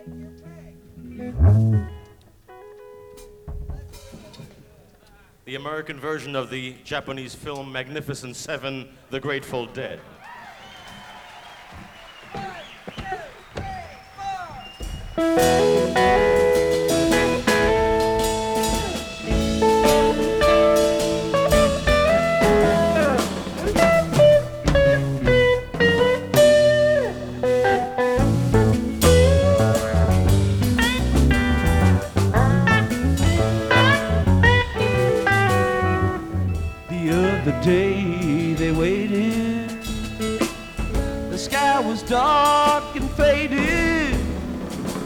The American version of the Japanese film Magnificent Seven, The Grateful Dead. One, two, three, four.